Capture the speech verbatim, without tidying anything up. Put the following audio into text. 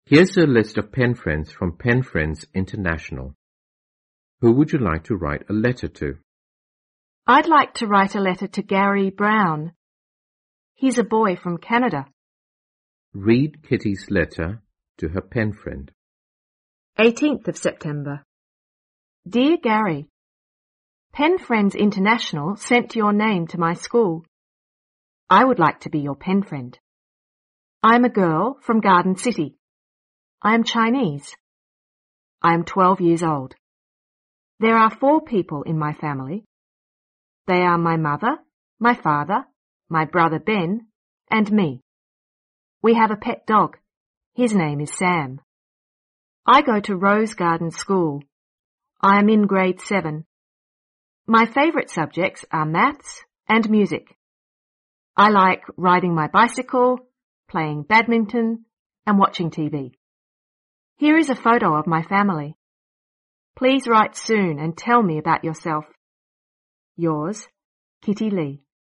Here's a list of pen friends from Pen Friends International. Who would you like to write a letter to? I'd like to write a letter to Gary Brown. He's a boy from Canada. Read Kitty's letter to her pen friend. eighteenth of September. Dear Gary, Pen Friends International sent your name to my school. I would like to be your pen friend. I'm a girl from Garden City. I am Chinese. I am twelve years old. There are four people in my family. They are my mother, my father, my brother Ben, and me. We have a pet dog. His name is Sam. I go to Rose Garden School. I am in grade seven. My favourite subjects are maths and music. I like riding my bicycle, playing badminton, and watching T V. Here is a photo of my family. Please write soon and tell me about yourself. Yours, Kitty Lee.